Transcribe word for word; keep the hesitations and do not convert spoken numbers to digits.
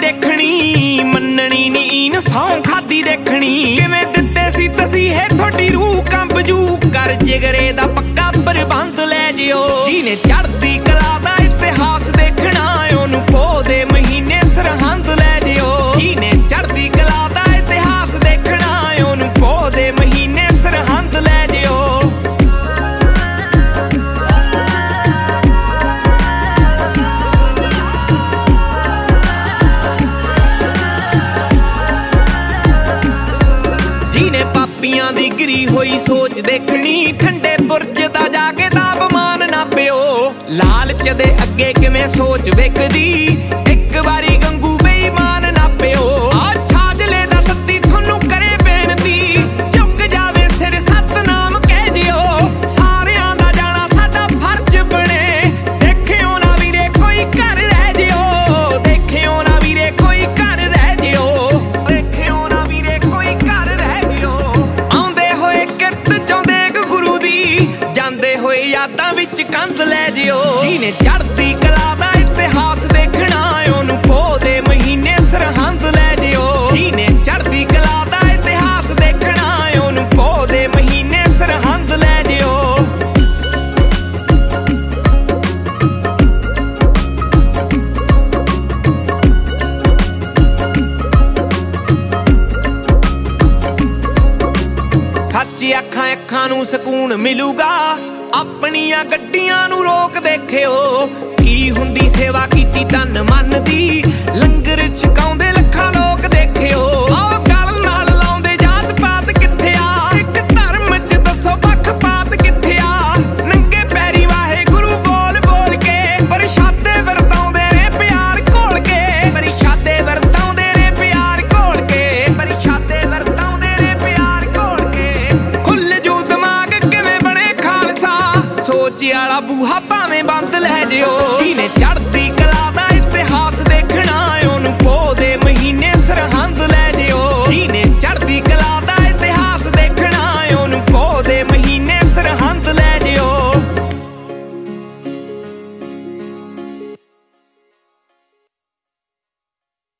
देखनी मननी नी सौ खादी देखनी किवें दित्ते सी तसीहे थोड़ी रूह कंब जू कर जिगरे दा पक्का प्रबंध लै जिओ जिने चढ़दी कला दा इतिहास देखना ओनू पो दे महीने सरहंद लै जिओ जिने चढ़दी कला दा इतिहास देखना ओनू पो दे महीने सरहंद लै जिओ जिने पापियां दी गिरी होई सोच देखनी ठंडे बुरज दा जाके तापमान ना पियो लालच दे अगे किवें सोच वेखदी एक बारी गंगू बेईमान ना पियो आ छाजले दा सत्ती थोनू करे बेनती झुक जावे सिर सतनाम कह जिओ सारियां दा जाना साडा फर्ज बने देखियो ना वीरे कोई घर रह जिओ देखियो ना वीरे कोई घर रह जिओ देखियो ना वीरे कोई घर रह जिओ आउंदे होए किरत चाहुंदे गुरु दी जांदे होए यादां विच कंध लै जिओ जिने चढ़दी कला दा इतिहास देखना ओनू पो दे महीने सरहंद लै जिओ जिने चढ़दी कला दा इतिहास देखना ओनू पो दे महीने सरहंद लै जिओ सच्ची अखां अखां नू सकून मिलूगा अपनियां गड्डियां नू रोक देखियो की हुंदी सेवा कीती तन मन दी लंगर छकाउंदे लखां लोक देखियो आओ गल नाल लाउंदे जात पात कित्थे आ सिख धर्म च दसो पख पात कित्थे आ नंगे पैरी वाहे गुरु बोल बोल के परिशादे वरताउंदे ने प्यार घोल के परिशादे वरताउंदे ने प्यार घोल के परिशादे वरताउंदे ने प्यार घोल के खुल जू दिमाग किवें बने खालसा सोच आला बूहा भावें बंद लै जिओ जिने चढ़दी कला दा इतिहास देखना ओनू पो दे महीने सरहंद लै जिओ जिने